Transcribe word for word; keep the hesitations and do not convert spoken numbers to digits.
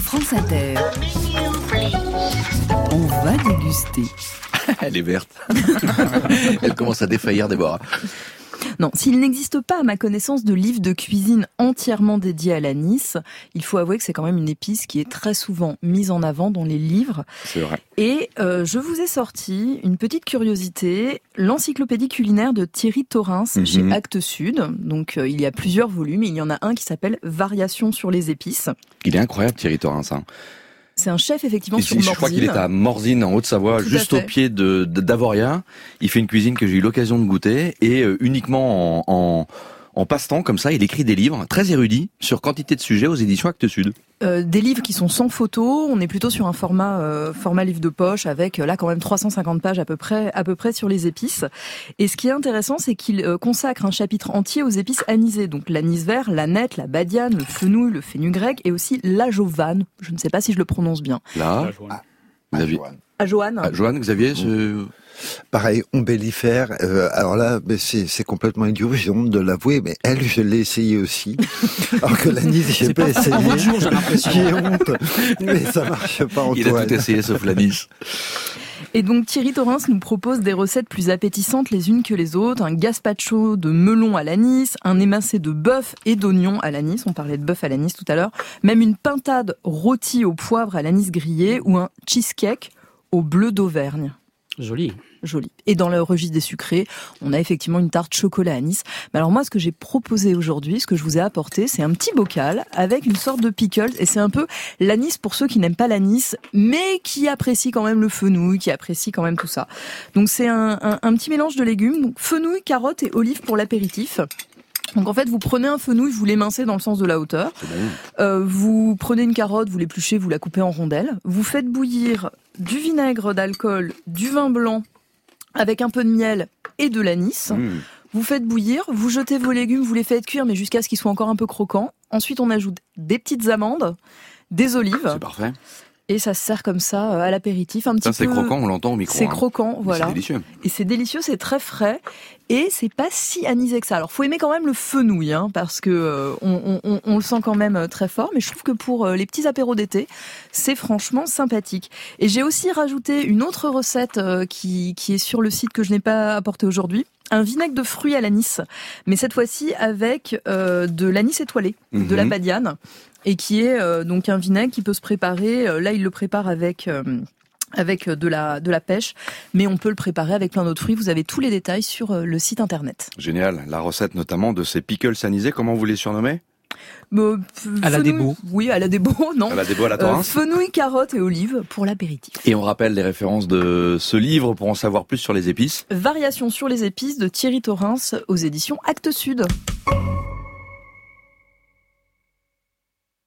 France Inter. On va déguster. Elle est verte. Elle commence à défaillir, Déborah. Non, s'il n'existe pas à ma connaissance de livre de cuisine entièrement dédié à l'anis, il faut avouer que c'est quand même une épice qui est très souvent mise en avant dans les livres. C'est vrai. Et euh, je vous ai sorti une petite curiosité, l'encyclopédie culinaire de Thierry Thorins mm-hmm. chez Actes Sud. Donc euh, il y a plusieurs volumes, il y en a un qui s'appelle Variations sur les épices. Il est incroyable Thierry Thorins, hein. C'est un chef effectivement et sur Morzine. Je crois qu'il est à Morzine en Haute-Savoie, tout juste au pied de, de d'Avoria. Il fait une cuisine que j'ai eu l'occasion de goûter et euh, uniquement en, en, en passe-temps comme ça, il écrit des livres très érudits sur quantité de sujets aux éditions Actes Sud. Euh, des livres qui sont sans photo, on est plutôt sur un format euh, format livre de poche avec là quand même trois cent cinquante pages à peu près à peu près sur les épices. Et ce qui est intéressant, c'est qu'il euh, consacre un chapitre entier aux épices anisées, donc l'anis vert, l'aneth, la badiane, le fenouil, le fenugrec et aussi l'ajovan. Je ne sais pas si je le prononce bien. Là, ah, Xavier. Ajoan. Ah, Joanne, Xavier, ce... Pareil, ombellifère. Euh, alors là, c'est, c'est complètement idiot, j'ai honte de l'avouer, mais elle, je l'ai essayé aussi. Alors que l'anis, j'ai pas, pas essayé. Un jour, j'ai l'impression. J'ai honte, mais ça marche pas, Antoine. Il a tout essayé sauf l'anis. Et donc Thierry Thorins nous propose des recettes plus appétissantes les unes que les autres, un gazpacho de melon à l'anis, un émincé de bœuf et d'oignon à l'anis, on parlait de bœuf à l'anis tout à l'heure, même une pintade rôtie au poivre à l'anis grillé ou un cheesecake au bleu d'Auvergne. Joli. Joli. Et dans le registre des sucrés, on a effectivement une tarte chocolat anis. Mais alors moi, ce que j'ai proposé aujourd'hui, ce que je vous ai apporté, c'est un petit bocal avec une sorte de pickles. Et c'est un peu l'anis pour ceux qui n'aiment pas l'anis, mais qui apprécient quand même le fenouil, qui apprécient quand même tout ça. Donc c'est un, un, un petit mélange de légumes. Donc fenouil, carottes et olives pour l'apéritif. Donc en fait, vous prenez un fenouil, vous l'émincez dans le sens de la hauteur. Euh, vous prenez une carotte, vous l'épluchez, vous la coupez en rondelles. Vous faites bouillir du vinaigre d'alcool, du vin blanc, avec un peu de miel et de l'anis. Mmh. Vous faites bouillir, vous jetez vos légumes, vous les faites cuire, mais jusqu'à ce qu'ils soient encore un peu croquants. Ensuite, on ajoute des petites amandes, des olives. C'est parfait. Et ça se sert comme ça à l'apéritif, un petit ça, peu. C'est croquant, on l'entend au micro. C'est hein. croquant, voilà. C'est délicieux. Et c'est délicieux, c'est très frais. Et c'est pas si anisé que ça. Alors, faut aimer quand même le fenouil, hein, parce que euh, on, on, on le sent quand même très fort. Mais je trouve que pour euh, les petits apéros d'été, c'est franchement sympathique. Et j'ai aussi rajouté une autre recette euh, qui, qui est sur le site que je n'ai pas apporté aujourd'hui. Un vinaigre de fruits à l'anis, mais cette fois-ci avec euh, de l'anis étoilé, mmh. de la badiane, et qui est euh, donc un vinaigre qui peut se préparer. Euh, là, il le prépare avec euh, avec de la de la pêche, mais on peut le préparer avec plein d'autres fruits. Vous avez tous les détails sur euh, le site internet. Génial, la recette notamment de ces pickles anisés, comment vous les surnommez ? Euh, f- à la débo. Oui, à la débo, non. À la débo, à la Thorins. Euh, fenouil, carottes et olives pour l'apéritif. Et on rappelle les références de ce livre pour en savoir plus sur les épices. Variations sur les épices de Thierry Thorins aux éditions Actes Sud.